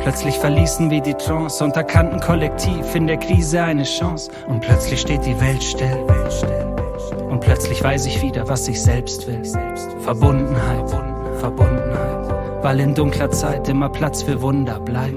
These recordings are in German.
Plötzlich verließen wir die Trance und erkannten kollektiv in der Krise eine Chance. Und plötzlich steht die Welt still. Und plötzlich weiß ich wieder, was ich selbst will. Verbundenheit, Verbundenheit. Weil in dunkler Zeit immer Platz für Wunder bleibt.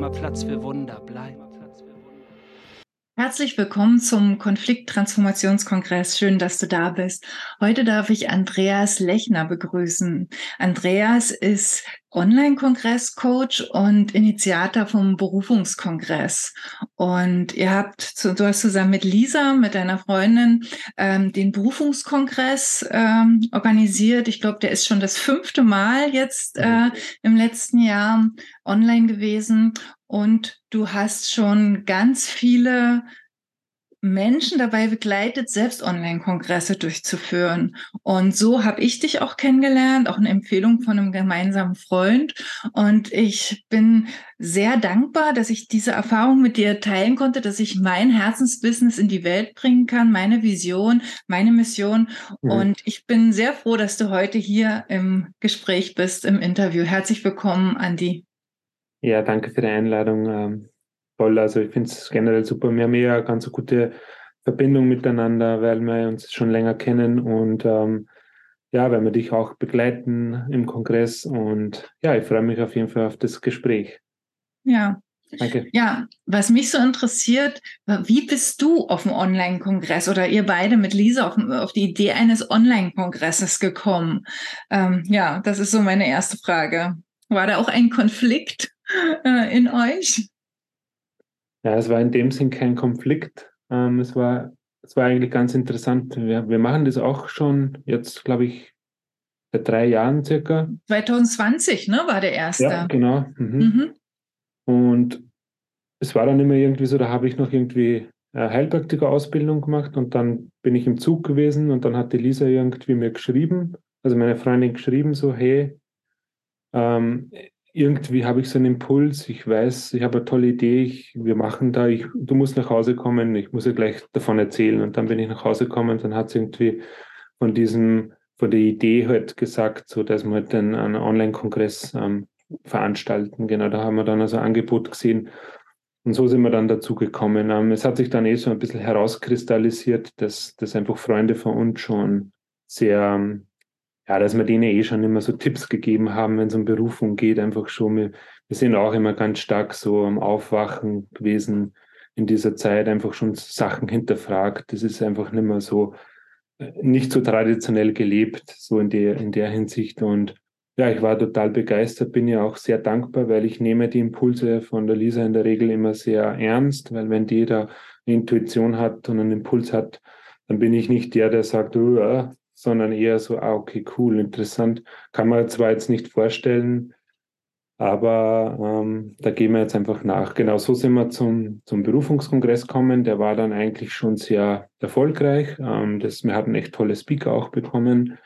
Herzlich willkommen zum Konflikttransformationskongress. Schön, dass du da bist. Heute darf ich Andreas Lechner begrüßen. Andreas ist Online-Kongress-Coach und Initiator vom Berufungskongress. Und du hast zusammen mit Lisa, mit deiner Freundin, den Berufungskongress organisiert. Ich glaube, der ist schon das 5. Mal jetzt im letzten Jahr online gewesen. Und du hast schon ganz viele Menschen dabei begleitet, selbst Online-Kongresse durchzuführen. Und so habe ich dich auch kennengelernt, auch eine Empfehlung von einem gemeinsamen Freund. Und ich bin sehr dankbar, dass ich diese Erfahrung mit dir teilen konnte, dass ich mein Herzensbusiness in die Welt bringen kann, meine Vision, meine Mission. Und ich bin sehr froh, dass du heute hier im Gespräch bist, im Interview. Herzlich willkommen, Andi. Ja, danke für die Einladung. Toll, also ich finde es generell super. Wir haben ja eine ganz gute Verbindung miteinander, weil wir uns schon länger kennen und weil wir dich auch begleiten im Kongress. Und ja, ich freue mich auf jeden Fall auf das Gespräch. Ja. Danke. Ja, was mich so interessiert, wie bist du auf dem Online-Kongress oder ihr beide mit Lisa auf die Idee eines Online-Kongresses gekommen? Das ist so meine erste Frage. War da auch ein Konflikt in euch? Ja, es war in dem Sinn kein Konflikt. Es war eigentlich ganz interessant. Wir machen das auch schon jetzt, glaube ich, seit 3 Jahren circa. 2020, ne, war der erste. Ja, genau. Und es war dann immer irgendwie so, da habe ich noch irgendwie Heilpraktiker-Ausbildung gemacht und dann bin ich im Zug gewesen und dann hat die Lisa irgendwie mir geschrieben, also meine Freundin geschrieben, so, hey, irgendwie habe ich so einen Impuls, ich weiß, ich habe eine tolle Idee, wir machen da, du musst nach Hause kommen, ich muss ja gleich davon erzählen. Und dann bin ich nach Hause gekommen und dann hat sie irgendwie von der Idee halt gesagt, so dass wir halt einen Online-Kongress veranstalten. Genau, da haben wir dann also ein Angebot gesehen. Und so sind wir dann dazu gekommen. Es hat sich dann so ein bisschen herauskristallisiert, dass einfach Freunde von uns schon sehr, dass wir denen schon immer so Tipps gegeben haben, wenn es um Berufung geht, einfach schon. Wir sind auch immer ganz stark so am Aufwachen gewesen in dieser Zeit, einfach schon Sachen hinterfragt. Das ist einfach nicht mehr so, nicht so traditionell gelebt, so in der Hinsicht. Und ja, ich war total begeistert, bin ja auch sehr dankbar, weil ich nehme die Impulse von der Lisa in der Regel immer sehr ernst, weil wenn die da eine Intuition hat und einen Impuls hat, dann bin ich nicht der sagt, sondern eher so, okay, cool, interessant. Kann man zwar jetzt nicht vorstellen, aber da gehen wir jetzt einfach nach. Genau, so sind wir zum Berufungskongress gekommen. Der war dann eigentlich schon sehr erfolgreich. Wir hatten echt tolle Speaker auch bekommen.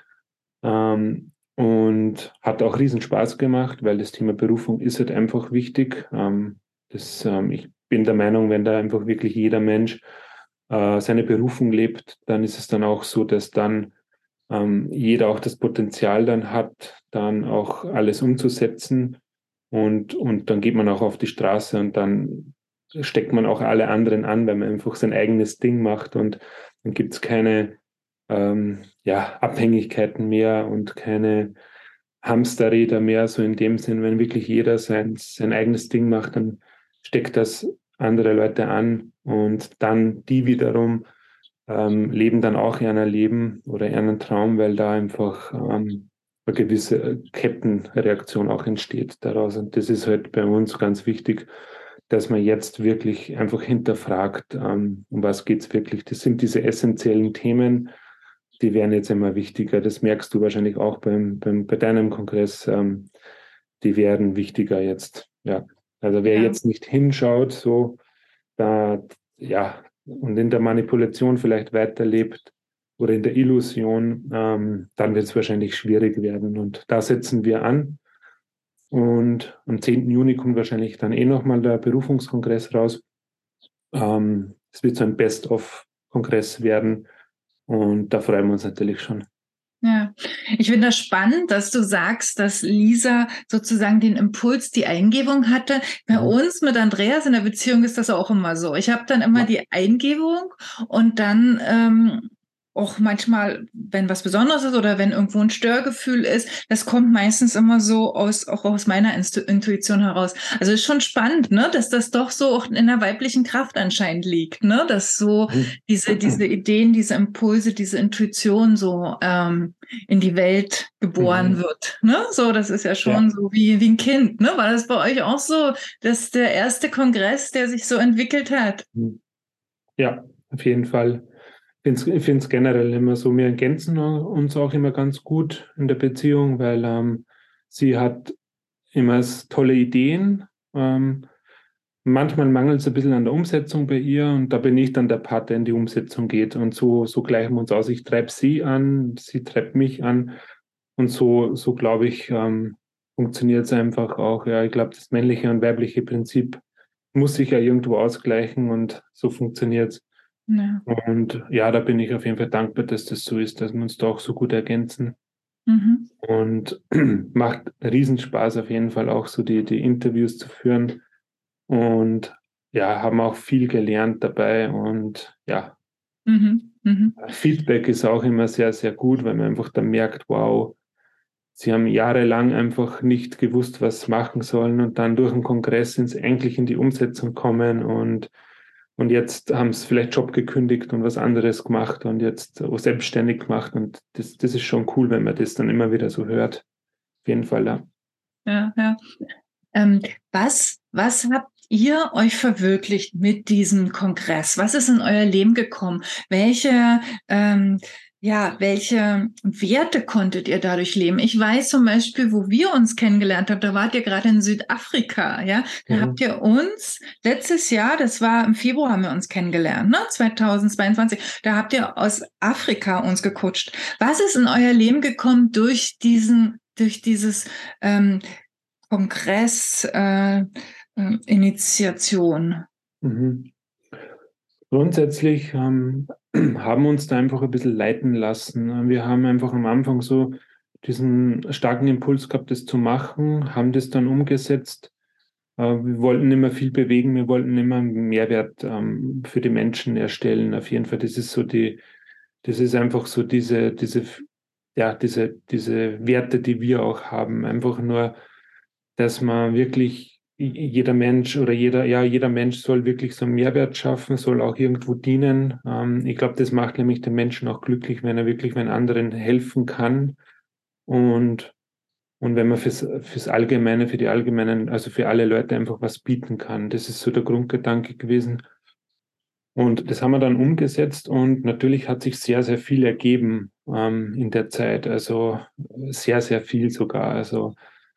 Und hat auch riesen Spaß gemacht, weil das Thema Berufung ist halt einfach wichtig. Ich bin der Meinung, wenn da einfach wirklich jeder Mensch seine Berufung lebt, dann ist es dann auch so, dass dann jeder auch das Potenzial dann hat, dann auch alles umzusetzen und dann geht man auch auf die Straße und dann steckt man auch alle anderen an, weil man einfach sein eigenes Ding macht und dann gibt es keine Abhängigkeiten mehr und keine Hamsterräder mehr, so in dem Sinn, wenn wirklich jeder sein eigenes Ding macht, dann steckt das andere Leute an und dann die wiederum leben dann auch ein Leben oder einen Traum, weil da einfach eine gewisse Kettenreaktion auch entsteht daraus. Und das ist halt bei uns ganz wichtig, dass man jetzt wirklich einfach hinterfragt, um was geht es wirklich. Das sind diese essentiellen Themen, die werden jetzt immer wichtiger. Das merkst du wahrscheinlich auch bei deinem Kongress. Die werden wichtiger jetzt. Ja. Also wer jetzt nicht hinschaut, so und in der Manipulation vielleicht weiterlebt oder in der Illusion, dann wird es wahrscheinlich schwierig werden. Und da setzen wir an. Und am 10. Juni kommt wahrscheinlich dann nochmal der Berufungskongress raus. Es wird so ein Best-of-Kongress werden. Und da freuen wir uns natürlich schon. Ja, ich finde das spannend, dass du sagst, dass Lisa sozusagen den Impuls, die Eingebung hatte. Bei Mhm. uns mit Andreas in der Beziehung ist das auch immer so. Ich habe dann immer Ja. die Eingebung und dann auch manchmal, wenn was Besonderes ist oder wenn irgendwo ein Störgefühl ist, das kommt meistens immer so auch aus meiner Intuition heraus. Also ist schon spannend, ne, dass das doch so auch in der weiblichen Kraft anscheinend liegt, ne, dass so diese Ideen, diese Impulse, diese Intuition so in die Welt geboren Mhm. wird, ne? So, das ist ja Ja. schon so wie ein Kind, ne? War das bei euch auch so, dass der erste Kongress, der sich so entwickelt hat? Mhm. Ja, auf jeden Fall. Ich finde es generell immer so, wir ergänzen uns auch immer ganz gut in der Beziehung, weil sie hat immer tolle Ideen. Manchmal mangelt es ein bisschen an der Umsetzung bei ihr und da bin ich dann der Part, der in die Umsetzung geht. Und so gleichen wir uns aus. Ich treibe sie an, sie treibt mich an und so glaube ich, funktioniert es einfach auch. Ja, ich glaube, das männliche und weibliche Prinzip muss sich ja irgendwo ausgleichen und so funktioniert es. Ja. Und ja, da bin ich auf jeden Fall dankbar, dass das so ist, dass wir uns da auch so gut ergänzen. Mhm. Und macht Riesenspaß auf jeden Fall auch so die Interviews zu führen. Und ja, haben auch viel gelernt dabei. Und ja, Mhm. Mhm. Feedback ist auch immer sehr, sehr gut, weil man einfach dann merkt, wow, sie haben jahrelang einfach nicht gewusst, was sie machen sollen und dann durch den Kongress sind sie endlich in die Umsetzung kommen und jetzt haben sie vielleicht Job gekündigt und was anderes gemacht und jetzt selbstständig gemacht und das ist schon cool, wenn man das dann immer wieder so hört. Auf jeden Fall, ja. Ja, ja. Ähm, was habt ihr euch verwirklicht mit diesem Kongress? Was ist in euer Leben gekommen? Ähm, welche Werte konntet ihr dadurch leben? Ich weiß zum Beispiel, wo wir uns kennengelernt haben, da wart ihr gerade in Südafrika, ja? Da habt Mhm. ihr uns letztes Jahr, das war im Februar, haben wir uns kennengelernt, ne? 2022, da habt ihr aus Afrika uns gecoacht. Was ist in euer Leben gekommen durch dieses Kongress, Initiation. Mhm. Grundsätzlich haben uns da einfach ein bisschen leiten lassen. Wir haben einfach am Anfang so diesen starken Impuls gehabt, das zu machen, haben das dann umgesetzt. Wir wollten immer viel bewegen, wir wollten immer einen Mehrwert für die Menschen erstellen. Auf jeden Fall, das ist einfach so diese Werte, die wir auch haben. Einfach nur, dass man wirklich jeder Mensch oder jeder Mensch soll wirklich so einen Mehrwert schaffen, soll auch irgendwo dienen. Ich glaube, das macht nämlich den Menschen auch glücklich, wenn er wirklich wenn anderen helfen kann und, und wenn man fürs Allgemeine, für die Allgemeinen, also für alle Leute einfach was bieten kann. Das ist so der Grundgedanke gewesen. Und das haben wir dann umgesetzt und natürlich hat sich sehr, sehr viel ergeben in der Zeit. Also sehr, sehr viel sogar. Also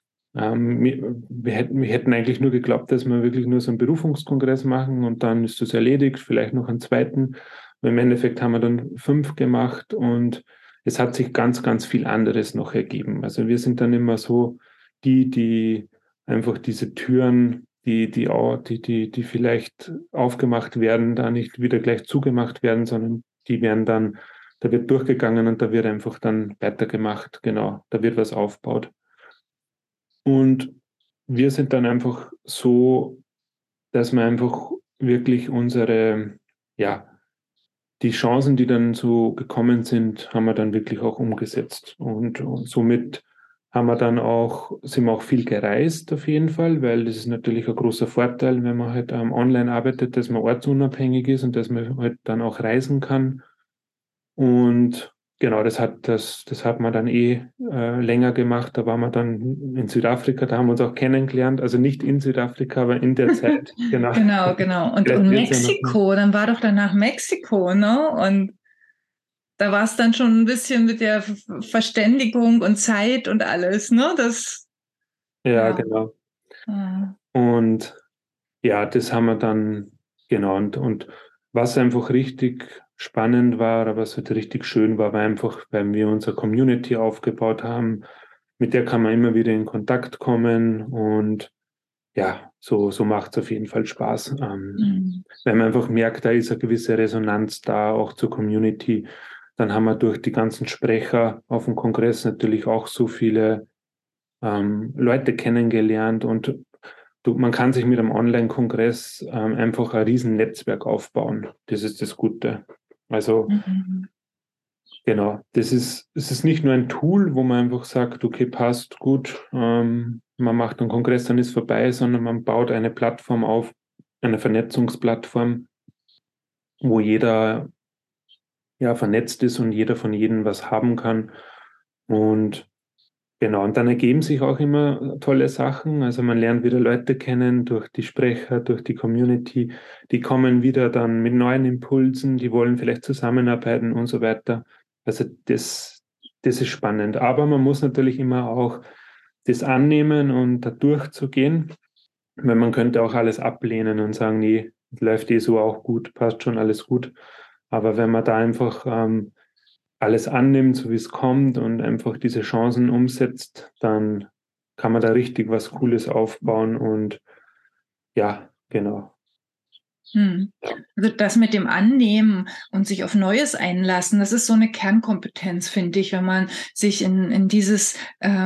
wir hätten eigentlich nur geglaubt, dass wir wirklich nur so einen Berufungskongress machen und dann ist das erledigt, vielleicht noch einen zweiten. Aber im Endeffekt haben wir dann 5 gemacht und es hat sich ganz, ganz viel anderes noch ergeben. Also wir sind dann immer so die einfach diese Türen, die vielleicht aufgemacht werden, da nicht wieder gleich zugemacht werden, sondern die werden dann, da wird durchgegangen und da wird einfach dann weitergemacht. Genau, da wird was aufgebaut. Und wir sind dann einfach so, dass wir einfach wirklich ja, die Chancen, die dann so gekommen sind, haben wir dann wirklich auch umgesetzt. Und somit sind wir auch viel gereist auf jeden Fall, weil das ist natürlich ein großer Vorteil, wenn man halt online arbeitet, dass man ortsunabhängig ist und dass man halt dann auch reisen kann. Und genau, das hat man dann länger gemacht. Da waren wir dann in Südafrika, da haben wir uns auch kennengelernt. Also nicht in Südafrika, aber in der Zeit. Genau. Genau, genau. Vielleicht Und wird es ja noch mal. Mexiko, dann war doch danach Mexiko, ne? Und da war es dann schon ein bisschen mit der Verständigung und Zeit und alles, ne? Ja, Ja. genau. Ja. Und ja, das haben wir dann, genau. Und was einfach richtig spannend war, oder was halt richtig schön war, war einfach, weil wir unsere Community aufgebaut haben. Mit der kann man immer wieder in Kontakt kommen und ja, so macht es auf jeden Fall Spaß. Mhm. Weil man einfach merkt, da ist eine gewisse Resonanz da, auch zur Community. Dann haben wir durch die ganzen Sprecher auf dem Kongress natürlich auch so viele Leute kennengelernt und man kann sich mit einem Online-Kongress einfach ein riesen Netzwerk aufbauen. Das ist das Gute. Also genau, es ist nicht nur ein Tool, wo man einfach sagt, okay, passt gut, man macht einen Kongress, dann ist vorbei, sondern man baut eine Plattform auf, eine Vernetzungsplattform, wo jeder ja vernetzt ist und jeder von jedem was haben kann. Und genau, und dann ergeben sich auch immer tolle Sachen. Also man lernt wieder Leute kennen durch die Sprecher, durch die Community. Die kommen wieder dann mit neuen Impulsen, die wollen vielleicht zusammenarbeiten und so weiter. Also das ist spannend. Aber man muss natürlich immer auch das annehmen und da durchzugehen. Weil man könnte auch alles ablehnen und sagen, nee, läuft so auch gut, passt schon, alles gut. Aber wenn man da einfach alles annimmt, so wie es kommt und einfach diese Chancen umsetzt, dann kann man da richtig was Cooles aufbauen und ja, genau. Also das mit dem Annehmen und sich auf Neues einlassen, das ist so eine Kernkompetenz, finde ich, wenn man sich in dieses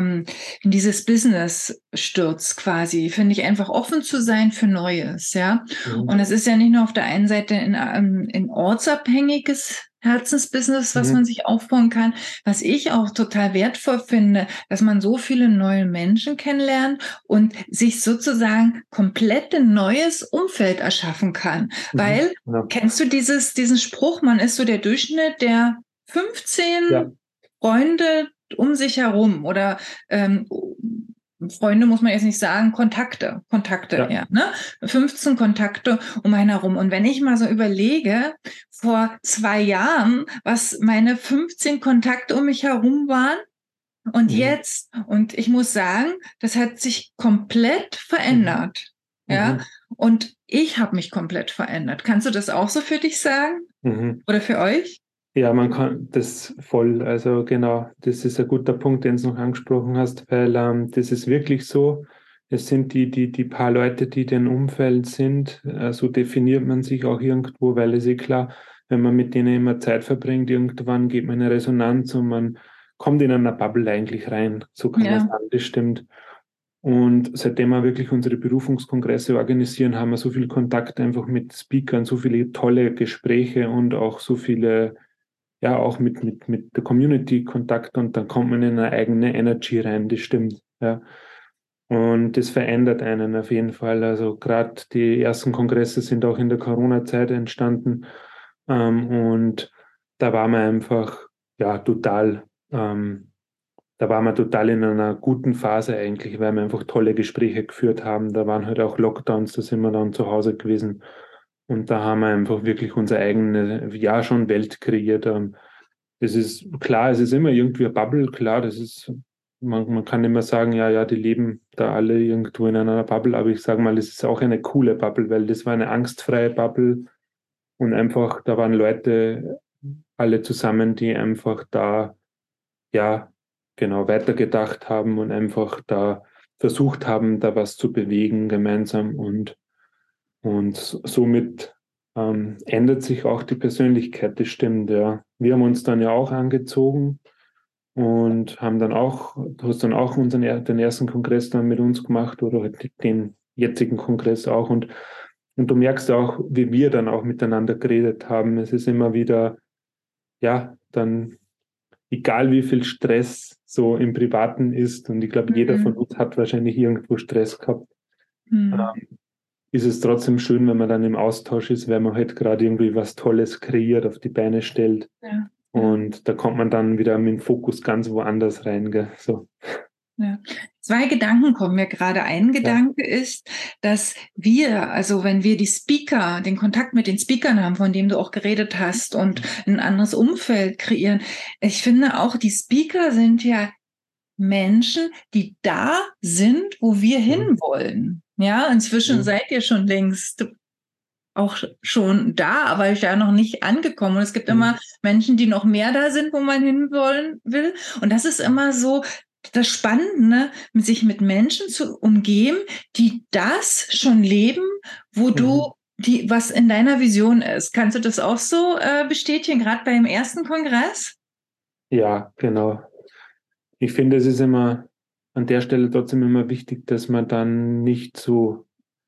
Business stürzt quasi, finde ich, einfach offen zu sein für Neues, ja. Und es ist ja nicht nur auf der einen Seite in ortsabhängiges Herzensbusiness, was man sich aufbauen kann, was ich auch total wertvoll finde, dass man so viele neue Menschen kennenlernt und sich sozusagen komplett ein neues Umfeld erschaffen kann. Weil, kennst du diesen Spruch, man ist so der Durchschnitt der 15 Freunde um sich herum oder Freunde muss man jetzt nicht sagen, Kontakte, ja, ne? 15 Kontakte um einen herum. Und wenn ich mal so überlege, vor 2 Jahren, was meine 15 Kontakte um mich herum waren und jetzt, und ich muss sagen, das hat sich komplett verändert, ja? Und ich habe mich komplett verändert. Kannst du das auch so für dich sagen? Oder für euch? Ja, man kann das voll, also genau, das ist ein guter Punkt, den du noch angesprochen hast, weil das ist wirklich so, es sind die paar Leute, die in dem Umfeld sind, so definiert man sich auch irgendwo, weil es klar, wenn man mit denen immer Zeit verbringt, irgendwann geht man in eine Resonanz und man kommt in einer Bubble eigentlich rein, so kann man sagen, das stimmt. Und seitdem wir wirklich unsere Berufungskongresse organisieren, haben wir so viel Kontakt einfach mit Speakern, so viele tolle Gespräche und auch so viele ja, auch mit der Community Kontakt und dann kommt man in eine eigene Energy rein, das stimmt, ja. Und das verändert einen auf jeden Fall. Also gerade die ersten Kongresse sind auch in der Corona-Zeit entstanden und da war man einfach, ja, total, da waren wir total in einer guten Phase eigentlich, weil wir einfach tolle Gespräche geführt haben. Da waren halt auch Lockdowns, da sind wir dann zu Hause gewesen. Und da haben wir einfach wirklich unsere eigene, ja, schon Welt kreiert. Das ist klar, es ist immer irgendwie eine Bubble, klar, das ist, man kann immer sagen, ja, die leben da alle irgendwo in einer Bubble, aber ich sage mal, es ist auch eine coole Bubble, weil das war eine angstfreie Bubble und einfach, da waren Leute alle zusammen, die einfach da, ja, genau, weitergedacht haben und einfach da versucht haben, da was zu bewegen gemeinsam und somit ändert sich auch die Persönlichkeit, das stimmt, ja. Wir haben uns dann ja auch angezogen und haben dann auch, du hast dann auch den ersten Kongress dann mit uns gemacht oder halt den jetzigen Kongress auch und du merkst auch, wie wir dann auch miteinander geredet haben. Es ist immer wieder, ja, dann egal wie viel Stress so im Privaten ist und ich glaube, jeder von uns hat wahrscheinlich irgendwo Stress gehabt. Ist es trotzdem schön, wenn man dann im Austausch ist, weil man halt gerade irgendwie was Tolles kreiert, auf die Beine stellt. Ja. Und da kommt man dann wieder mit dem Fokus ganz woanders rein. Gell? So. Ja. 2 Gedanken kommen mir gerade. Ein Gedanke ist, dass wir, also wenn wir die Speaker, den Kontakt mit den Speakern haben, von dem du auch geredet hast und ein anderes Umfeld kreieren. Ich finde auch, die Speaker sind ja Menschen, die da sind, wo wir hinwollen. Ja, inzwischen seid ihr schon längst auch schon da, aber ich ja noch nicht angekommen. Und es gibt immer Menschen, die noch mehr da sind, wo man hinwollen will. Und das ist immer so das Spannende, sich mit Menschen zu umgeben, die das schon leben, wo du was in deiner Vision ist. Kannst du das auch so bestätigen, gerade beim ersten Kongress? Ja, genau. Ich finde, es ist immer an der Stelle trotzdem immer wichtig, dass man dann nicht so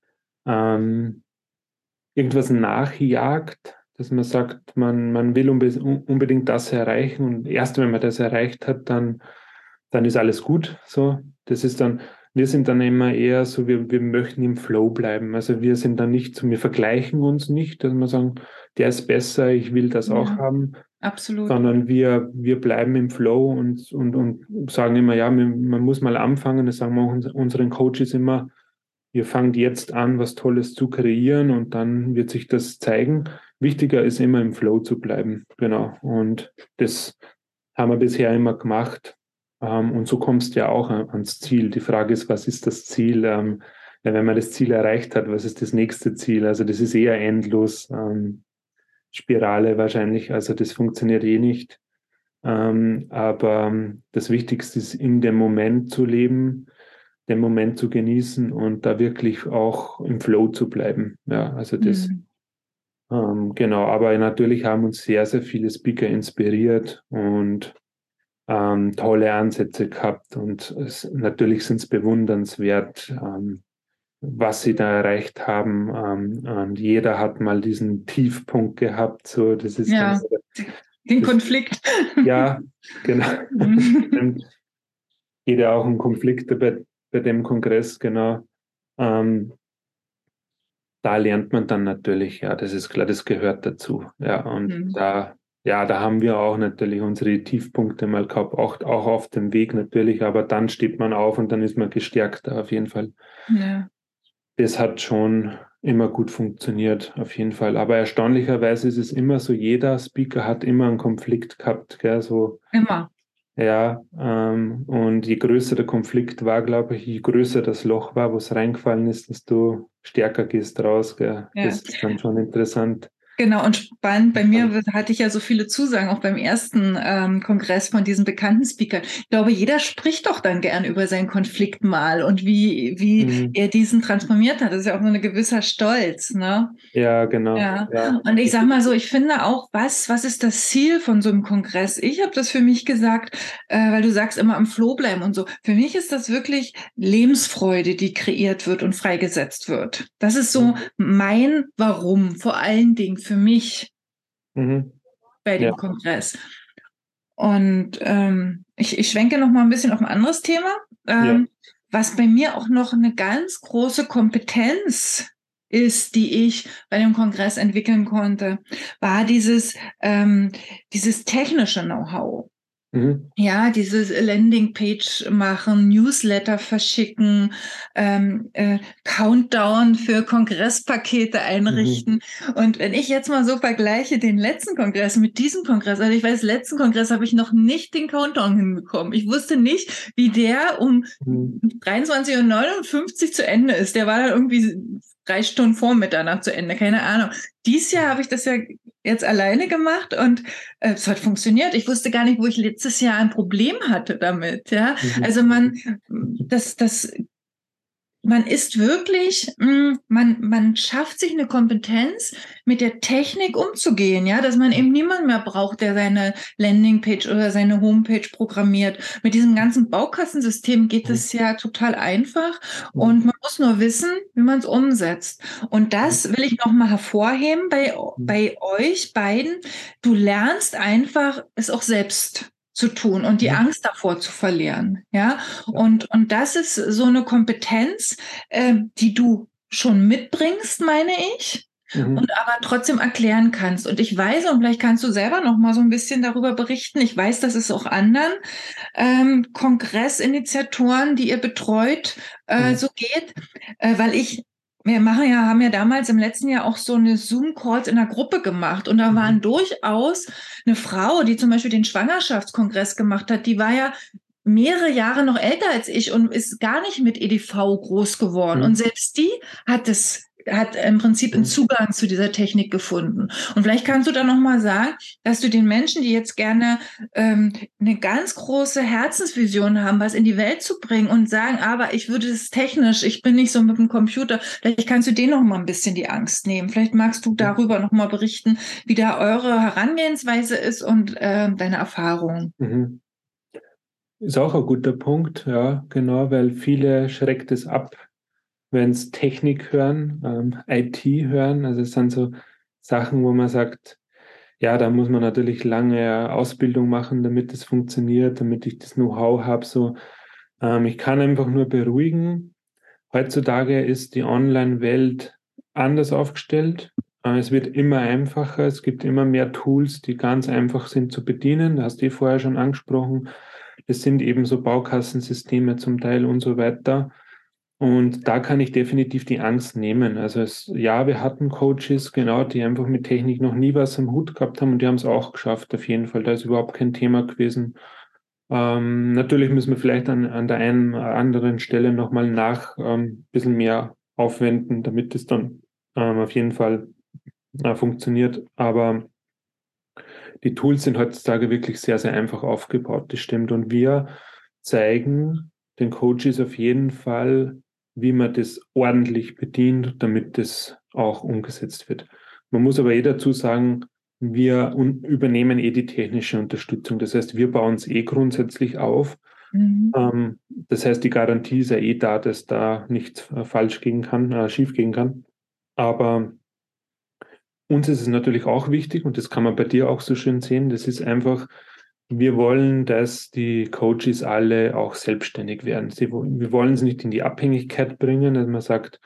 irgendwas nachjagt, dass man sagt, man will unbedingt das erreichen und erst wenn man das erreicht hat, dann ist alles gut. So, das ist dann, wir sind dann immer eher so, wir möchten im Flow bleiben. Also wir sind dann nicht so, wir vergleichen uns nicht, dass wir sagen, der ist besser, ich will das auch haben. Absolut. Sondern wir bleiben im Flow und sagen immer, ja, man muss mal anfangen. Das sagen wir auch unseren Coaches immer, ihr fangt jetzt an, was Tolles zu kreieren und dann wird sich das zeigen. Wichtiger ist immer im Flow zu bleiben. Genau. Und das haben wir bisher immer gemacht. Und so kommst du ja auch ans Ziel. Die Frage ist, was ist das Ziel? Ja, wenn man das Ziel erreicht hat, was ist das nächste Ziel? Also das ist eher endlos. Spirale wahrscheinlich, also das funktioniert eh nicht. Aber das Wichtigste ist, in dem Moment zu leben, den Moment zu genießen und da wirklich auch im Flow zu bleiben. Ja, also das, genau. Aber natürlich haben uns sehr, sehr viele Speaker inspiriert und tolle Ansätze gehabt und natürlich sind es bewundernswert, was sie da erreicht haben. Und jeder hat mal diesen Tiefpunkt gehabt. So, das ist ja, den Konflikt. Ja, genau. Jeder auch einen Konflikt bei dem Kongress, genau. Da lernt man dann natürlich, ja, das ist klar, das gehört dazu. Ja, und da haben wir auch natürlich unsere Tiefpunkte mal gehabt, auch auf dem Weg natürlich, aber dann steht man auf und dann ist man gestärkter auf jeden Fall. Ja. Das hat schon immer gut funktioniert, auf jeden Fall. Aber erstaunlicherweise ist es immer so, jeder Speaker hat immer einen Konflikt gehabt, gell, so. Immer. Ja, und je größer der Konflikt war, glaube ich, je größer das Loch war, wo es reingefallen ist, desto stärker gehst raus, gell. Ja. Das ist dann schon interessant. Genau, und spannend, bei mir hatte ich ja so viele Zusagen, auch beim ersten Kongress von diesen bekannten Speakern. Ich glaube, jeder spricht doch dann gern über seinen Konflikt mal und wie er diesen transformiert hat. Das ist ja auch so ein gewisser Stolz, ne? Ja, genau. Ja. Und ich sag mal so, ich finde auch, was ist das Ziel von so einem Kongress? Ich habe das für mich gesagt, weil du sagst immer am Floh bleiben und so. Für mich ist das wirklich Lebensfreude, die kreiert wird und freigesetzt wird. Das ist so mein Warum, vor allen Dingen für mich bei dem Kongress. Und ich schwenke noch mal ein bisschen auf ein anderes Thema, was bei mir auch noch eine ganz große Kompetenz ist, die ich bei dem Kongress entwickeln konnte, war dieses technische Know-how. Ja, dieses Landingpage machen, Newsletter verschicken, Countdown für Kongresspakete einrichten. Und wenn ich jetzt mal so vergleiche den letzten Kongress mit diesem Kongress, also ich weiß, letzten Kongress habe ich noch nicht den Countdown hinbekommen. Ich wusste nicht, wie der um 23:59 Uhr zu Ende ist. Der war dann irgendwie 3 Stunden vor Mitternacht zu Ende, keine Ahnung. Dieses Jahr habe ich das ja jetzt alleine gemacht und es hat funktioniert. Ich wusste gar nicht, wo ich letztes Jahr ein Problem hatte damit. Ja, also man ist wirklich, man schafft sich eine Kompetenz, mit der Technik umzugehen, ja, dass man eben niemanden mehr braucht, der seine Landingpage oder seine Homepage programmiert. Mit diesem ganzen Baukastensystem geht es ja total einfach und man muss nur wissen, wie man es umsetzt. Und das will ich nochmal hervorheben bei euch beiden. Du lernst einfach, es auch selbst zu tun und die Angst davor zu verlieren, ja. Und das ist so eine Kompetenz, die du schon mitbringst, meine ich, und aber trotzdem erklären kannst. Und ich weiß, und vielleicht kannst du selber noch mal so ein bisschen darüber berichten. Ich weiß, dass es auch anderen Kongressinitiatoren, die ihr betreut, so geht, weil haben ja damals im letzten Jahr auch so eine Zoom-Calls in der Gruppe gemacht und da waren durchaus eine Frau, die zum Beispiel den Schwangerschaftskongress gemacht hat, die war ja mehrere Jahre noch älter als ich und ist gar nicht mit EDV groß geworden und selbst die hat es hat im Prinzip einen Zugang zu dieser Technik gefunden. Und vielleicht kannst du dann nochmal sagen, dass du den Menschen, die jetzt gerne eine ganz große Herzensvision haben, was in die Welt zu bringen und sagen, aber ich würde es technisch, ich bin nicht so mit dem Computer, vielleicht kannst du denen noch mal ein bisschen die Angst nehmen. Vielleicht magst du darüber noch mal berichten, wie da eure Herangehensweise ist und deine Erfahrungen. Mhm. Ist auch ein guter Punkt, ja, genau, weil viele schreckt es ab, wenn es Technik hören, IT hören. Also es sind so Sachen, wo man sagt, ja, da muss man natürlich lange Ausbildung machen, damit es funktioniert, damit ich das Know-how habe. So, ich kann einfach nur beruhigen. Heutzutage ist die Online-Welt anders aufgestellt. Es wird immer einfacher. Es gibt immer mehr Tools, die ganz einfach sind zu bedienen. Das hast du vorher schon angesprochen. Das sind eben so Baukassensysteme zum Teil und so weiter. Und da kann ich definitiv die Angst nehmen. Also ja, wir hatten Coaches, genau, die einfach mit Technik noch nie was am Hut gehabt haben und die haben es auch geschafft, auf jeden Fall. Da ist überhaupt kein Thema gewesen. Natürlich müssen wir vielleicht an der einen oder anderen Stelle nochmal ein bisschen mehr aufwenden, damit es dann auf jeden Fall funktioniert. Aber die Tools sind heutzutage wirklich sehr, sehr einfach aufgebaut, das stimmt. Und wir zeigen den Coaches auf jeden Fall, wie man das ordentlich bedient, damit das auch umgesetzt wird. Man muss aber dazu sagen, wir übernehmen die technische Unterstützung. Das heißt, wir bauen es grundsätzlich auf. Das heißt, die Garantie ist ja da, dass da nichts schief gehen kann. Aber uns ist es natürlich auch wichtig, und das kann man bei dir auch so schön sehen, das ist einfach, wir wollen, dass die Coaches alle auch selbstständig werden. Wir wollen sie nicht in die Abhängigkeit bringen, dass man sagt,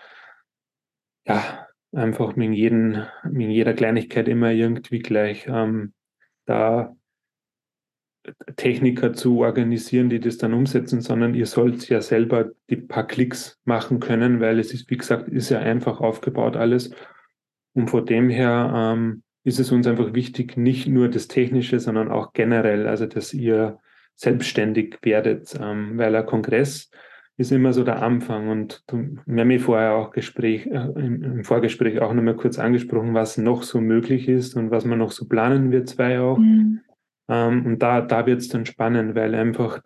ja, einfach mit jeder Kleinigkeit immer irgendwie gleich da Techniker zu organisieren, die das dann umsetzen, sondern ihr sollt ja selber die paar Klicks machen können, weil es ist, wie gesagt, ist ja einfach aufgebaut alles. Und von dem her ist es uns einfach wichtig, nicht nur das Technische, sondern auch generell, also dass ihr selbstständig werdet, weil ein Kongress ist immer so der Anfang. Und wir haben vorher auch im Vorgespräch auch nochmal kurz angesprochen, was noch so möglich ist und was man noch so planen wird, zwei auch. Und da wird es dann spannend, weil einfach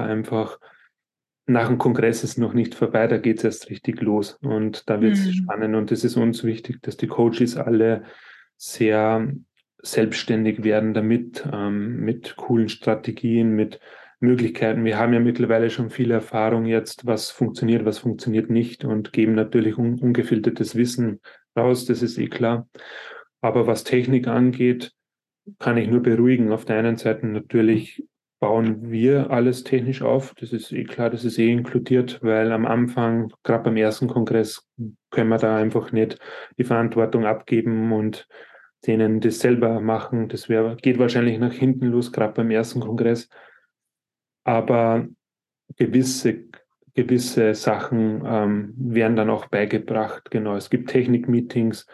nach dem Kongress ist noch nicht vorbei, da geht es erst richtig los und da wird es spannend und es ist uns wichtig, dass die Coaches alle sehr selbstständig werden damit, mit coolen Strategien, mit Möglichkeiten. Wir haben ja mittlerweile schon viel Erfahrung jetzt, was funktioniert nicht und geben natürlich ungefiltertes Wissen raus, das ist klar. Aber was Technik angeht, kann ich nur beruhigen. Auf der einen Seite natürlich bauen wir alles technisch auf. Das ist klar, das ist inkludiert, weil am Anfang, gerade beim ersten Kongress, können wir da einfach nicht die Verantwortung abgeben und denen das selber machen. Das geht wahrscheinlich nach hinten los, gerade beim ersten Kongress. Aber gewisse Sachen werden dann auch beigebracht. Genau, es gibt Technik-Meetings,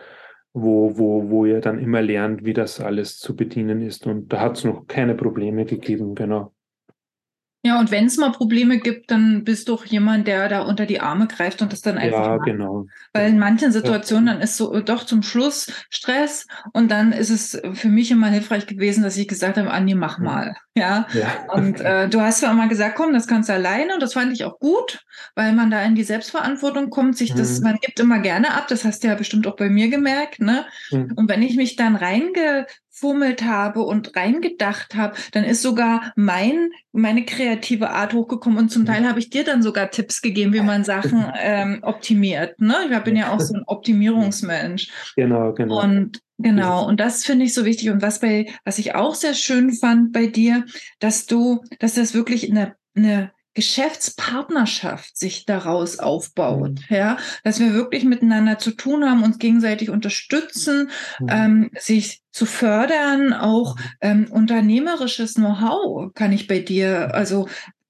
wo ihr dann immer lernt, wie das alles zu bedienen ist. Und da hat es noch keine Probleme gegeben, genau. Ja, und wenn es mal Probleme gibt, dann bist du auch jemand, der da unter die Arme greift und das dann einfach Ja, macht. genau. Weil in manchen Situationen dann ist so doch zum Schluss Stress und dann ist es für mich immer hilfreich gewesen, dass ich gesagt habe, Andi, mach mal. Ja. Und du hast zwar immer gesagt, komm, das kannst du alleine und das fand ich auch gut, weil man da in die Selbstverantwortung kommt, man gibt immer gerne ab, das hast du ja bestimmt auch bei mir gemerkt, ne? Und wenn ich mich dann reingefummelt habe und reingedacht habe, dann ist sogar meine kreative Art hochgekommen und zum Teil habe ich dir dann sogar Tipps gegeben, wie man Sachen optimiert. Ne? Ich bin ja auch so ein Optimierungsmensch. Genau. Und das finde ich so wichtig. Und was ich auch sehr schön fand bei dir, dass das wirklich eine Geschäftspartnerschaft sich daraus aufbaut, ja, dass wir wirklich miteinander zu tun haben, uns gegenseitig unterstützen, sich zu fördern, auch unternehmerisches Know-how kann ich bei dir, also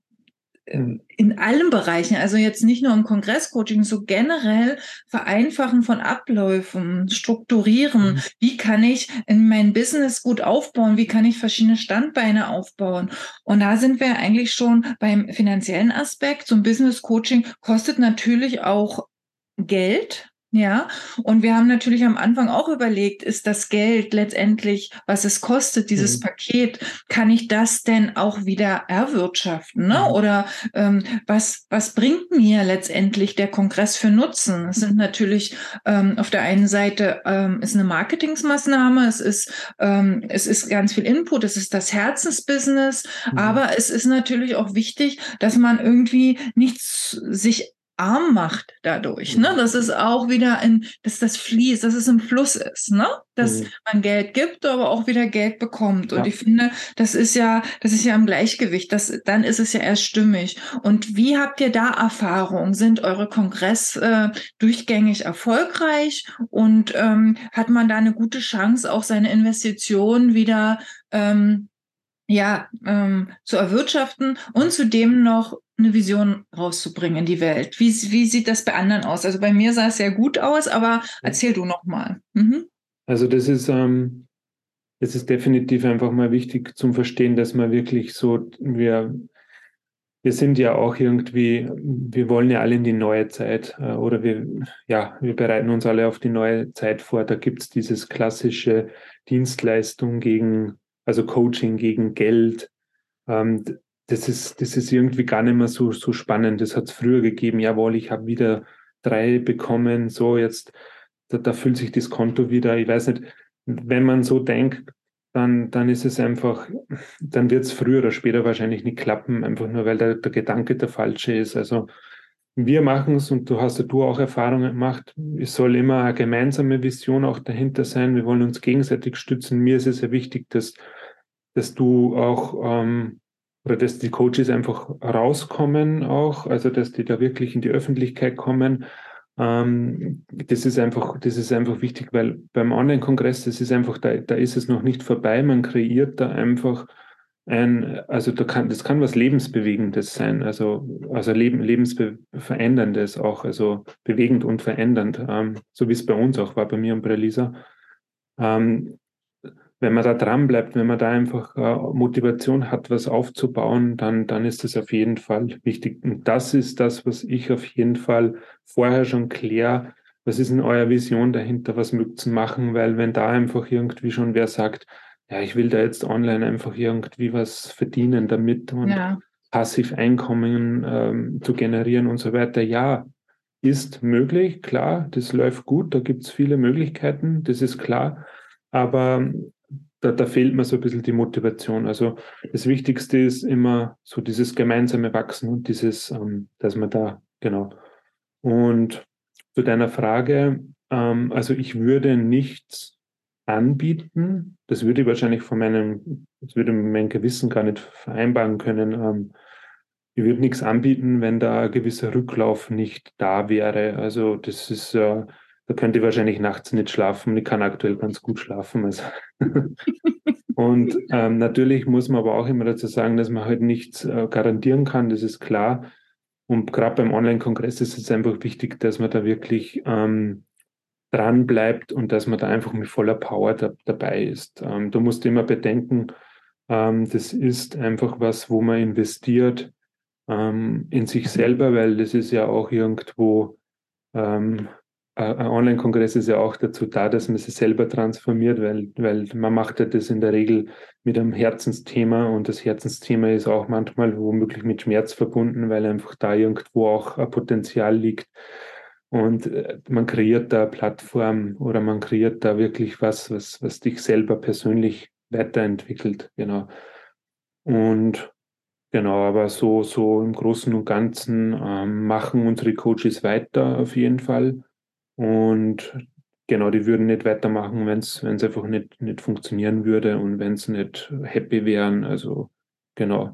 in allen Bereichen, also jetzt nicht nur im Kongresscoaching, so generell Vereinfachen von Abläufen, strukturieren. Wie kann ich in mein Business gut aufbauen? Wie kann ich verschiedene Standbeine aufbauen? Und da sind wir eigentlich schon beim finanziellen Aspekt. So ein Business Coaching kostet natürlich auch Geld. Ja, und wir haben natürlich am Anfang auch überlegt, ist das Geld letztendlich, was es kostet, dieses Paket, kann ich das denn auch wieder erwirtschaften, ne? Oder was bringt mir letztendlich der Kongress für Nutzen? Es sind natürlich auf der einen Seite ist eine Marketingsmaßnahme, es ist ganz viel Input, es ist das Herzensbusiness, aber es ist natürlich auch wichtig, dass man irgendwie nichts sich arm macht dadurch, ne? Das ist auch wieder dass das fließt, dass es im Fluss ist, ne? Dass man Geld gibt, aber auch wieder Geld bekommt. Und ich finde, das ist ja im Gleichgewicht. Dann ist es ja erst stimmig. Und wie habt ihr da Erfahrung? Sind eure Kongress durchgängig erfolgreich? Und hat man da eine gute Chance, auch seine Investitionen wieder zu erwirtschaften und zudem noch eine Vision rauszubringen in die Welt. Wie sieht das bei anderen aus? Also bei mir sah es sehr gut aus, aber erzähl du noch mal. Also das ist definitiv einfach mal wichtig zum Verstehen, dass man wirklich so, wir sind ja auch irgendwie, wir wollen ja alle in die neue Zeit oder wir bereiten uns alle auf die neue Zeit vor. Da gibt es dieses klassische Dienstleistung also Coaching gegen Geld. Das ist irgendwie gar nicht mehr so spannend. Das hat es früher gegeben. Jawohl, ich habe wieder 3 bekommen. So, jetzt, da füllt sich das Konto wieder. Ich weiß nicht, wenn man so denkt, dann ist es einfach, dann wird es früher oder später wahrscheinlich nicht klappen, einfach nur weil der Gedanke der falsche ist. Also wir machen es und du auch Erfahrungen gemacht. Es soll immer eine gemeinsame Vision auch dahinter sein. Wir wollen uns gegenseitig stützen. Mir ist es sehr wichtig, dass du auch oder dass die Coaches einfach rauskommen auch, also dass die da wirklich in die Öffentlichkeit kommen. Das ist einfach wichtig, weil beim Online-Kongress, das ist einfach, da ist es noch nicht vorbei. Man kreiert da einfach also das kann was Lebensbewegendes sein, also Lebensveränderndes auch, also bewegend und verändernd, so wie es bei uns auch war, bei mir und bei Lisa. Wenn man da dran bleibt, wenn man da einfach Motivation hat, was aufzubauen, dann ist das auf jeden Fall wichtig. Und das ist das, was ich auf jeden Fall vorher schon kläre. Was ist denn eure Vision dahinter? Was mögt ihr machen? Weil wenn da einfach irgendwie schon wer sagt, ja, ich will da jetzt online einfach irgendwie was verdienen damit und passiv Einkommen zu generieren und so weiter. Ja, ist möglich, klar, das läuft gut, da gibt es viele Möglichkeiten, das ist klar. Aber da fehlt mir so ein bisschen die Motivation. Also das Wichtigste ist immer so dieses gemeinsame Wachsen und dieses, dass man da, genau. Und zu deiner Frage, also ich würde nichts anbieten, das würde mein Gewissen gar nicht vereinbaren können. Ich würde nichts anbieten, wenn da ein gewisser Rücklauf nicht da wäre. Also das ist, da könnte ich wahrscheinlich nachts nicht schlafen. Ich kann aktuell ganz gut schlafen. Also. Und natürlich muss man aber auch immer dazu sagen, dass man halt nichts garantieren kann, das ist klar. Und gerade beim Online-Kongress ist es einfach wichtig, dass man da wirklich dran bleibt und dass man da einfach mit voller Power dabei ist. Du musst immer bedenken, das ist einfach was, wo man investiert in sich selber, weil das ist ja auch irgendwo, ein Online-Kongress ist ja auch dazu da, dass man sich selber transformiert, weil man macht ja das in der Regel mit einem Herzensthema und das Herzensthema ist auch manchmal womöglich mit Schmerz verbunden, weil einfach da irgendwo auch ein Potenzial liegt und man kreiert da eine Plattform oder man kreiert da wirklich was dich selber persönlich weiterentwickelt, genau. Und genau, aber so im Großen und Ganzen machen unsere Coaches weiter auf jeden Fall. Und genau, die würden nicht weitermachen, wenn es einfach nicht funktionieren würde und wenn es nicht happy wären. Also genau.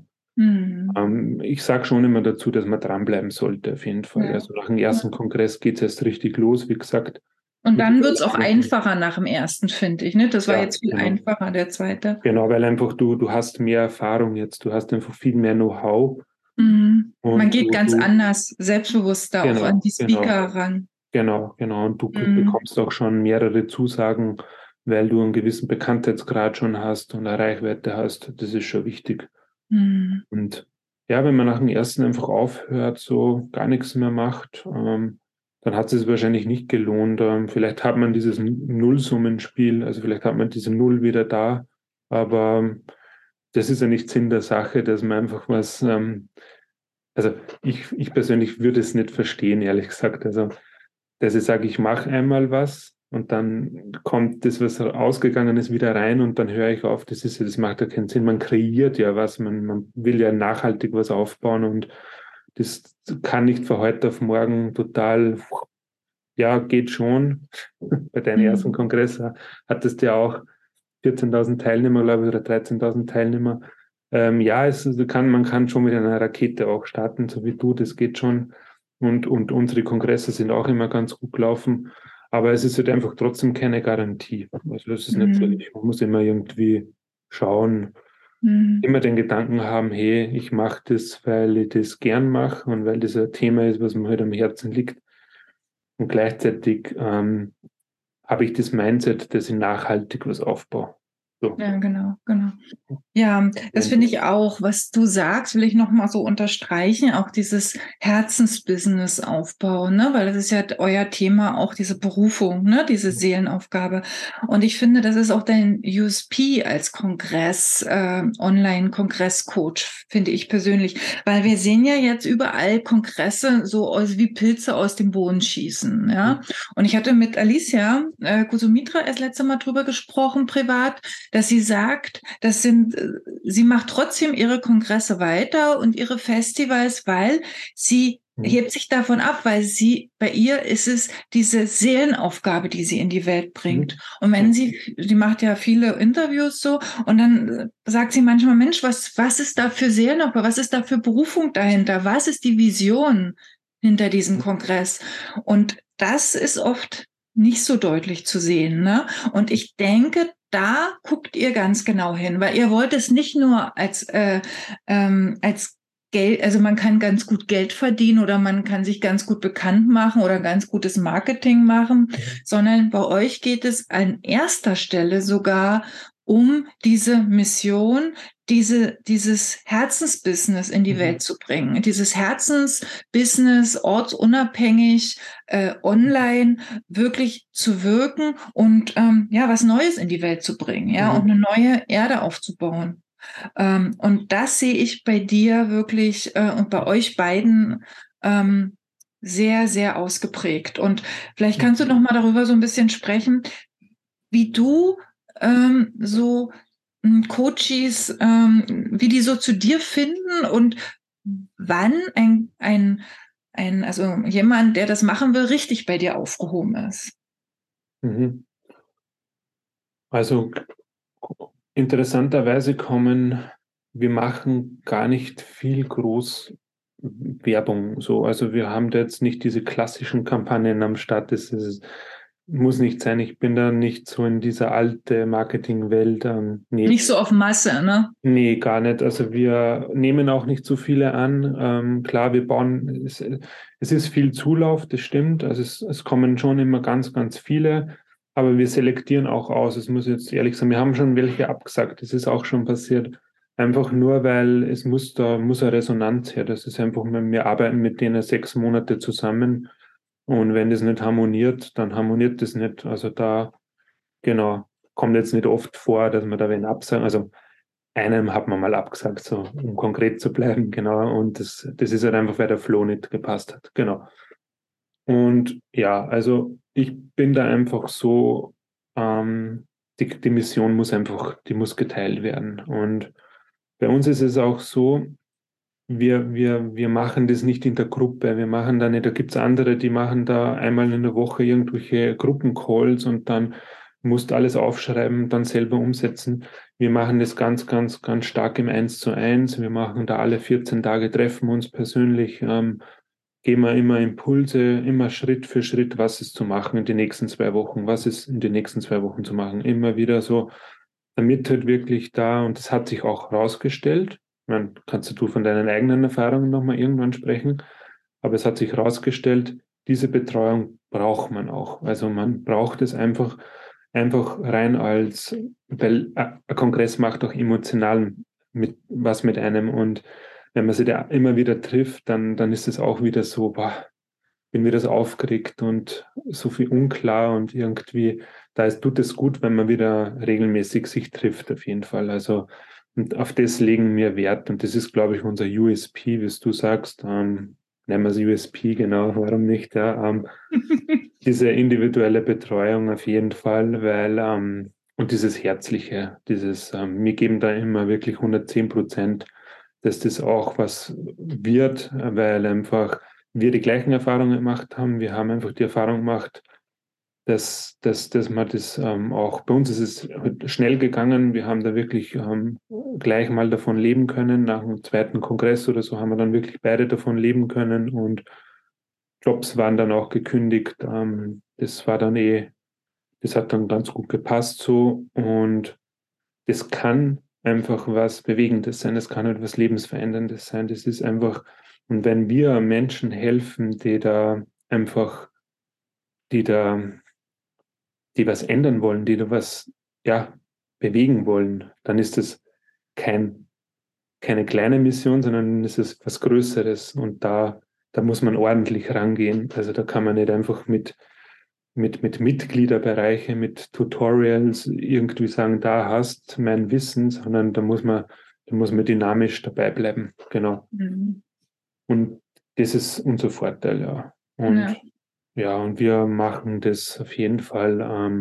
Ich sage schon immer dazu, dass man dranbleiben sollte, auf jeden Fall. Ja. Also nach dem ersten Kongress geht es erst richtig los, wie gesagt. Und dann wird es auch einfacher nach dem ersten, finde ich. Ne? Das war jetzt viel einfacher, der zweite. Genau, weil einfach du hast mehr Erfahrung jetzt, du hast einfach viel mehr Know-how. Man geht ganz anders, selbstbewusster auch an die Speaker ran. Genau. Und du bekommst auch schon mehrere Zusagen, weil du einen gewissen Bekanntheitsgrad schon hast und eine Reichweite hast. Das ist schon wichtig. Und ja, wenn man nach dem ersten einfach aufhört, so gar nichts mehr macht, dann hat es wahrscheinlich nicht gelohnt. Vielleicht hat man dieses Nullsummenspiel, also vielleicht hat man diese Null wieder da, aber das ist ja nicht Sinn der Sache, dass man einfach was, also ich persönlich würde es nicht verstehen, ehrlich gesagt. Also, dass ich sage, ich mache einmal was und dann kommt das, was ausgegangen ist, wieder rein und dann höre ich auf. Das macht ja keinen Sinn. Man kreiert ja was, man will ja nachhaltig was aufbauen und das kann nicht von heute auf morgen total, ja, geht schon. Bei deinem ersten Kongress hattest du ja auch 14.000 Teilnehmer, glaube ich, oder 13.000 Teilnehmer. Ja, man kann schon mit einer Rakete auch starten, so wie du, das geht schon. Und unsere Kongresse sind auch immer ganz gut gelaufen. Aber es ist halt einfach trotzdem keine Garantie. Also das ist nicht so, man muss immer irgendwie schauen, immer den Gedanken haben, hey, ich mache das, weil ich das gern mache und weil das ein Thema ist, was mir halt am Herzen liegt. Und gleichzeitig habe ich das Mindset, dass ich nachhaltig was aufbaue. So. Ja, genau. Ja, das finde ich auch, was du sagst, will ich nochmal so unterstreichen, auch dieses Herzensbusiness aufbauen, ne? Weil das ist ja euer Thema, auch diese Berufung, ne? Diese Seelenaufgabe. Und ich finde, das ist auch dein USP als Online-Kongress-Coach, finde ich persönlich. Weil wir sehen ja jetzt überall Kongresse so wie Pilze aus dem Boden schießen, ja? Und ich hatte mit Alicia Kusumitra erst letztes Mal drüber gesprochen, privat, dass sie sagt, sie macht trotzdem ihre Kongresse weiter und ihre Festivals, weil sie hebt sich davon ab, weil bei ihr ist es diese Seelenaufgabe, die sie in die Welt bringt. Und wenn sie macht ja viele Interviews so, und dann sagt sie manchmal, Mensch, was ist da für Seelenaufgabe? Was ist da für Berufung dahinter? Was ist die Vision hinter diesem Kongress? Und das ist oft nicht so deutlich zu sehen, ne? Und ich denke, da guckt ihr ganz genau hin, weil ihr wollt es nicht nur als Geld, also man kann ganz gut Geld verdienen oder man kann sich ganz gut bekannt machen oder ganz gutes Marketing machen, sondern bei euch geht es an erster Stelle sogar um diese Mission, dieses Herzensbusiness in die Welt zu bringen, dieses Herzensbusiness ortsunabhängig, online wirklich zu wirken und was Neues in die Welt zu bringen, ja, und eine neue Erde aufzubauen. Und das sehe ich bei dir wirklich und bei euch beiden sehr, sehr ausgeprägt. Und vielleicht kannst du noch mal darüber so ein bisschen sprechen, wie du so Coaches, wie die so zu dir finden und wann also jemand, der das machen will, richtig bei dir aufgehoben ist. Also interessanterweise wir machen gar nicht viel groß Werbung. So. Also wir haben da jetzt nicht diese klassischen Kampagnen am Start. Muss nicht sein. Ich bin da nicht so in dieser alte Marketingwelt. Nee. Nicht so auf Masse, ne? Nee, gar nicht. Also wir nehmen auch nicht so viele an. Klar, wir bauen, es ist viel Zulauf, das stimmt. Also es kommen schon immer ganz, ganz viele. Aber wir selektieren auch aus. Es muss jetzt ehrlich sein, wir haben schon welche abgesagt. Das ist auch schon passiert. Einfach nur, weil da muss eine Resonanz her. Das ist einfach, wir arbeiten mit denen 6 Monate zusammen. Und wenn das nicht harmoniert, dann harmoniert das nicht. Also genau, kommt jetzt nicht oft vor, dass man da wen absagen. Also einem hat man mal abgesagt, so, um konkret zu bleiben, genau. Und das ist halt einfach, weil der Flow nicht gepasst hat. Genau. Und ja, also ich bin da einfach so, die Mission die muss geteilt werden. Und bei uns ist es auch so, wir machen das nicht in der Gruppe, da gibt es andere, die machen da einmal in der Woche irgendwelche Gruppencalls und dann musst alles aufschreiben, dann selber umsetzen. Wir machen das ganz, ganz, ganz stark im 1:1. Wir machen da alle 14 Tage, treffen uns persönlich, geben wir immer Impulse, immer Schritt für Schritt, was ist zu machen in den nächsten 2 Wochen, was ist in den nächsten 2 Wochen zu machen. Immer wieder so, damit halt wirklich da, und das hat sich auch herausgestellt, kannst du von deinen eigenen Erfahrungen nochmal irgendwann sprechen, aber es hat sich herausgestellt, diese Betreuung braucht man auch. Also man braucht es einfach rein weil ein Kongress macht auch emotional was mit einem, und wenn man sich da immer wieder trifft, dann ist es auch wieder so, bin wieder so aufgeregt und so viel unklar und irgendwie, tut es gut, wenn man wieder regelmäßig sich trifft, auf jeden Fall. Also, und auf das legen wir Wert und das ist, glaube ich, unser USP, wie du sagst. Nennen wir es USP, genau, warum nicht? Ja, diese individuelle Betreuung auf jeden Fall, weil und dieses Herzliche, wir geben da immer wirklich 110%, dass das auch was wird, weil einfach wir die gleichen Erfahrungen gemacht haben. Wir haben einfach die Erfahrung gemacht, dass man das auch, bei uns ist es halt schnell gegangen. Wir haben da wirklich gleich mal davon leben können. Nach dem zweiten Kongress oder so haben wir dann wirklich beide davon leben können und Jobs waren dann auch gekündigt. Das war dann das hat dann ganz gut gepasst so und das kann einfach was Bewegendes sein, das kann etwas Lebensveränderndes sein. Das ist einfach, und wenn wir Menschen helfen, einfach, die da, die was ändern wollen, die da was, ja, bewegen wollen, dann ist das keine kleine Mission, sondern es ist was Größeres und da muss man ordentlich rangehen. Also da kann man nicht einfach mit Mitgliederbereiche, mit Tutorials irgendwie sagen, da hast mein Wissen, sondern da muss man dynamisch dabei bleiben. Genau. Mhm. Und das ist unser Vorteil, ja. Und und wir machen das auf jeden Fall,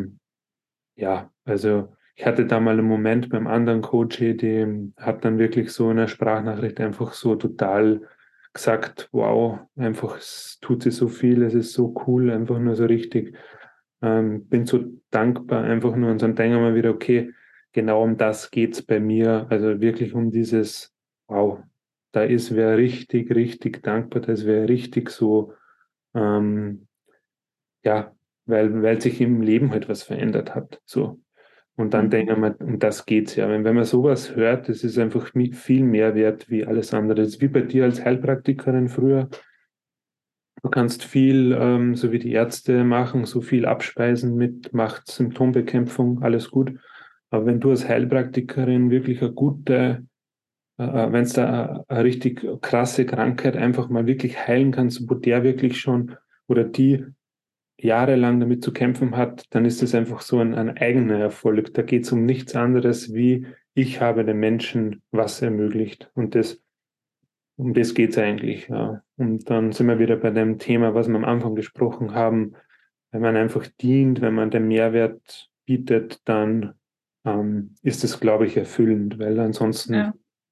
ja, also ich hatte da mal einen Moment beim anderen Coach, der hat dann wirklich so in einer Sprachnachricht einfach so total gesagt, wow, einfach, es tut sich so viel, es ist so cool, einfach nur so richtig. Bin so dankbar, einfach nur und dann denken wir wieder, okay, genau um das geht es bei mir, also wirklich um dieses, wow, da ist wer richtig, richtig dankbar, da ist wer richtig so, ähm, ja, weil sich im Leben halt was verändert hat, so. Und dann denken wir, um das geht's ja. Wenn man sowas hört, das ist einfach viel mehr wert wie alles andere. Das ist wie bei dir als Heilpraktikerin früher. Du kannst viel, so wie die Ärzte machen, so viel abspeisen mit Macht, Symptombekämpfung, alles gut. Aber wenn du als Heilpraktikerin wirklich wenn es da eine richtig krasse Krankheit einfach mal wirklich heilen kannst, wo der wirklich schon oder die jahrelang damit zu kämpfen hat, dann ist das einfach so ein eigener Erfolg. Da geht es um nichts anderes wie ich habe den Menschen was ermöglicht. Und um das geht es eigentlich. Ja. Und dann sind wir wieder bei dem Thema, was wir am Anfang gesprochen haben. Wenn man einfach dient, wenn man den Mehrwert bietet, dann ist es, glaube ich, erfüllend, weil ansonsten,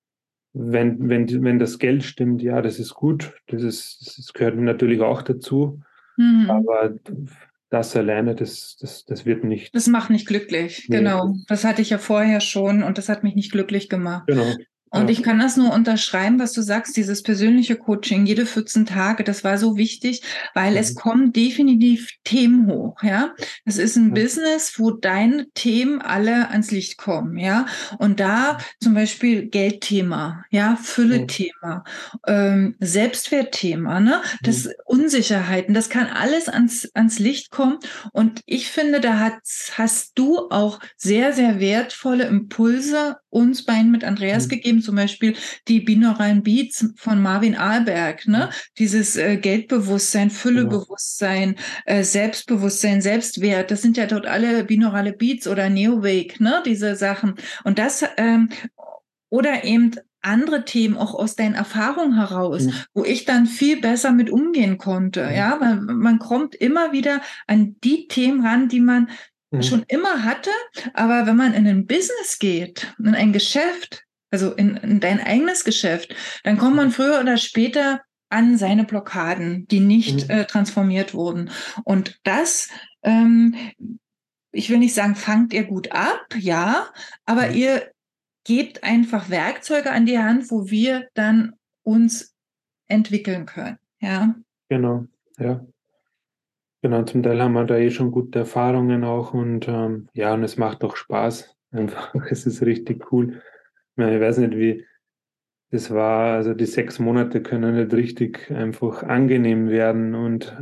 wenn das Geld stimmt, ja, das ist gut, das gehört natürlich auch dazu, aber das alleine, das wird nicht. Das macht nicht glücklich, Nee. genau. Das hatte ich ja vorher schon und das hat mich nicht glücklich gemacht. Genau. Und ich kann das nur unterschreiben, was du sagst, dieses persönliche Coaching, jede 14 Tage, das war so wichtig, weil es kommen definitiv Themen hoch, ja. Es ist ein Business, wo deine Themen alle ans Licht kommen, ja. Und da zum Beispiel Geldthema, ja, Fülle-Thema, Selbstwertthema, ne, das Unsicherheiten, das kann alles ans Licht kommen. Und ich finde, da hast du auch sehr, sehr wertvolle Impulse uns beiden mit Andreas gegeben, zum Beispiel die binauralen Beats von Marvin Ahlberg, ne? Dieses Geldbewusstsein, Füllebewusstsein, Selbstbewusstsein, Selbstwert, das sind ja dort alle binaurale Beats oder Neowake, ne? Diese Sachen. Und das, oder eben andere Themen auch aus deinen Erfahrungen heraus, wo ich dann viel besser mit umgehen konnte, ja, weil man kommt immer wieder an die Themen ran, die man schon immer hatte, aber wenn man in ein Business geht, in ein Geschäft, also in dein eigenes Geschäft, dann kommt man früher oder später an seine Blockaden, die nicht transformiert wurden. Und das, ich will nicht sagen, fangt ihr gut ab, ja, aber ihr gebt einfach Werkzeuge an die Hand, wo wir dann uns entwickeln können, ja. Genau, ja. Genau, zum Teil haben wir da schon gute Erfahrungen auch und und es macht auch Spaß. Einfach, es ist richtig cool. Ich weiß nicht, wie das war, also die 6 Monate können nicht richtig einfach angenehm werden und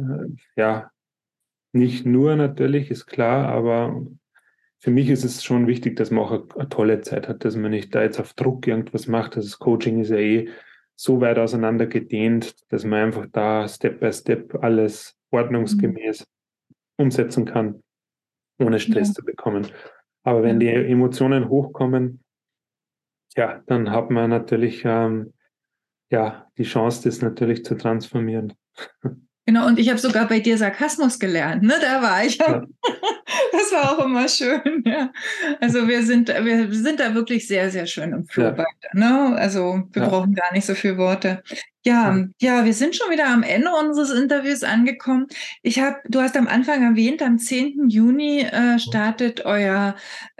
nicht nur natürlich, ist klar, aber für mich ist es schon wichtig, dass man auch eine tolle Zeit hat, dass man nicht da jetzt auf Druck irgendwas macht. Das Coaching ist ja so weit auseinander gedehnt, dass man einfach da Step by Step alles ordnungsgemäß umsetzen kann, ohne Stress zu bekommen. Aber wenn die Emotionen hochkommen, ja, dann hat man natürlich die Chance, das natürlich zu transformieren. Genau, und ich habe sogar bei dir Sarkasmus gelernt, ne? Da war ich. Ja. Das war auch immer schön, ja. Also wir sind da wirklich sehr, sehr schön im Flow beide, ne? Also wir brauchen gar nicht so viele Worte. Ja, wir sind schon wieder am Ende unseres Interviews angekommen. Du hast am Anfang erwähnt, am 10. Juni startet euer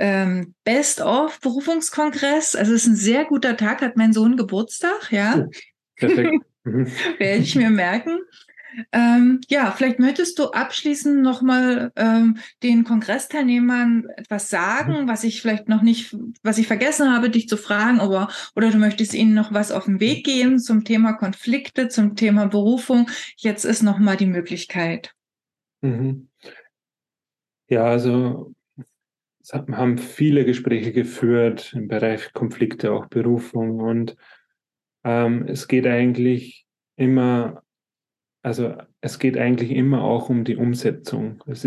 Best-of-Berufungskongress. Also es ist ein sehr guter Tag, hat mein Sohn Geburtstag, ja. Perfekt. Werde ich mir merken. Vielleicht möchtest du abschließend nochmal den Kongressteilnehmern etwas sagen, was ich vergessen habe, dich zu fragen, oder du möchtest ihnen noch was auf den Weg geben zum Thema Konflikte, zum Thema Berufung. Jetzt ist nochmal die Möglichkeit. Ja, also wir haben viele Gespräche geführt im Bereich Konflikte, auch Berufung, und es geht eigentlich immer auch um die Umsetzung. Es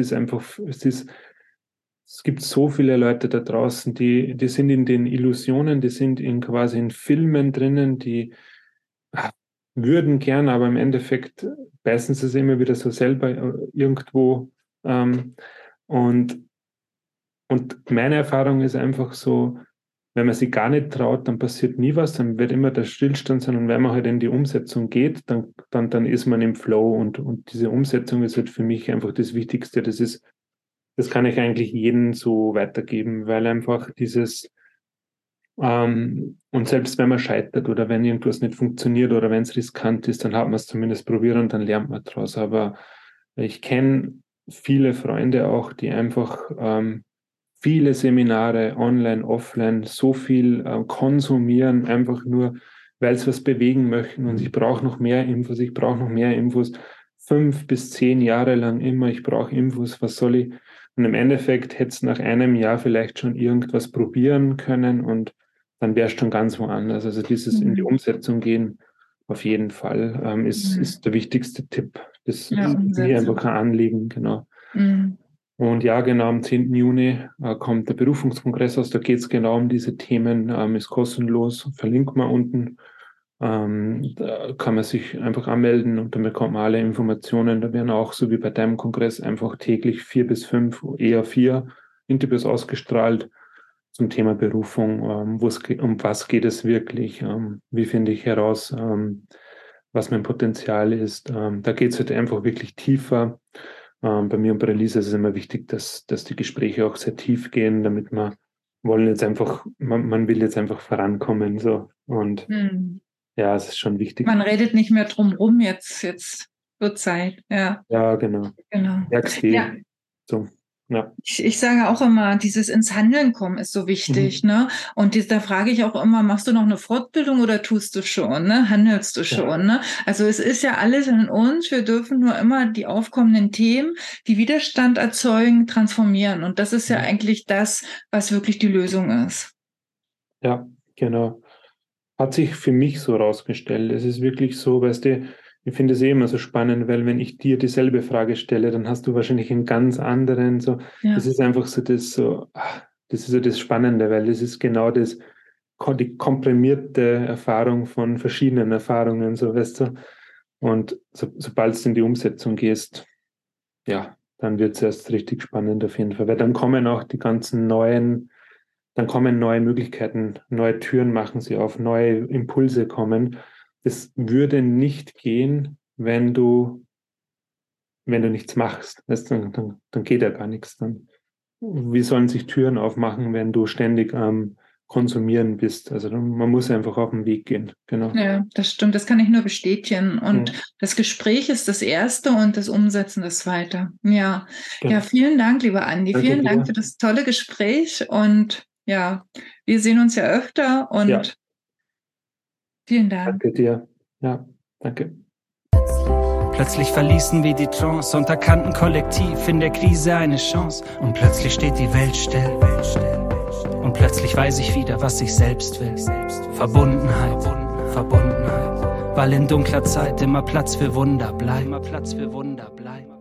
gibt so viele Leute da draußen, die sind in den Illusionen, die sind quasi in Filmen drinnen, die würden gern, aber im Endeffekt beißen sie es immer wieder so selber irgendwo. Und meine Erfahrung ist einfach so, wenn man sich gar nicht traut, dann passiert nie was, dann wird immer der Stillstand sein, und wenn man halt in die Umsetzung geht, dann ist man im Flow, und diese Umsetzung ist halt für mich einfach das Wichtigste. Das kann ich eigentlich jedem so weitergeben, weil einfach und selbst wenn man scheitert oder wenn irgendwas nicht funktioniert oder wenn es riskant ist, dann hat man es zumindest probiert und dann lernt man daraus. Aber ich kenne viele Freunde auch, die einfach viele Seminare, online, offline, so viel konsumieren, einfach nur, weil sie was bewegen möchten, und ich brauche noch mehr Infos, 5 bis 10 Jahre lang immer, ich brauche Infos, was soll ich? Und im Endeffekt hätte es nach einem Jahr vielleicht schon irgendwas probieren können, und dann wäre es schon ganz woanders. Also dieses in die Umsetzung gehen, auf jeden Fall, ist der wichtigste Tipp. Das ist mir einfach ein Anliegen, genau. Und ja, genau, am 10. Juni kommt der Berufungskongress aus, da geht es genau um diese Themen, ist kostenlos, verlinkt man unten, da kann man sich einfach anmelden und dann bekommt man alle Informationen. Da werden auch, so wie bei deinem Kongress, einfach täglich 4 bis 5, eher 4 Interviews ausgestrahlt zum Thema Berufung, um was geht es wirklich, wie finde ich heraus, was mein Potenzial ist. Da geht es halt einfach wirklich tiefer. Bei mir und bei der Lisa ist es immer wichtig, dass die Gespräche auch sehr tief gehen, damit man will jetzt einfach vorankommen, so. Und ja, es ist schon wichtig. Man redet nicht mehr drum rum, jetzt wird Zeit, ja. Ja, genau. Merkst du, ja. So. Ja. Ich sage auch immer, dieses ins Handeln kommen ist so wichtig, ne? Und da frage ich auch immer, machst du noch eine Fortbildung oder tust du schon, ne? Handelst du schon, ne? Also es ist ja alles in uns. Wir dürfen nur immer die aufkommenden Themen, die Widerstand erzeugen, transformieren. Und das ist ja eigentlich das, was wirklich die Lösung ist. Ja, genau. Hat sich für mich so rausgestellt. Es ist wirklich so, weißt du, ich finde es immer so spannend, weil wenn ich dir dieselbe Frage stelle, dann hast du wahrscheinlich einen ganz anderen, so. Ja. Das ist einfach so das ist so das Spannende, weil das ist genau die komprimierte Erfahrung von verschiedenen Erfahrungen, so, weißt du. Und sobald du in die Umsetzung gehst, ja, dann wird es erst richtig spannend auf jeden Fall, weil dann kommen auch die ganzen neue Möglichkeiten, neue Türen machen sie auf, neue Impulse kommen. Es würde nicht gehen, wenn du nichts machst. Dann geht ja gar nichts. Wie sollen sich Türen aufmachen, wenn du ständig am Konsumieren bist? Also man muss einfach auf den Weg gehen. Genau. Ja, das stimmt. Das kann ich nur bestätigen. Und das Gespräch ist das Erste und das Umsetzen das Zweite. Ja, genau. Ja, vielen Dank, lieber Andi. Danke vielen dir. Dank für das tolle Gespräch. Und ja, wir sehen uns ja öfter. Und vielen Dank. Danke dir. Ja, danke. Plötzlich verließen wir die Trance und erkannten kollektiv in der Krise eine Chance. Und plötzlich steht die Welt still. Und plötzlich weiß ich wieder, was ich selbst will. Verbundenheit, Verbundenheit, weil in dunkler Zeit immer Platz für Wunder bleibt.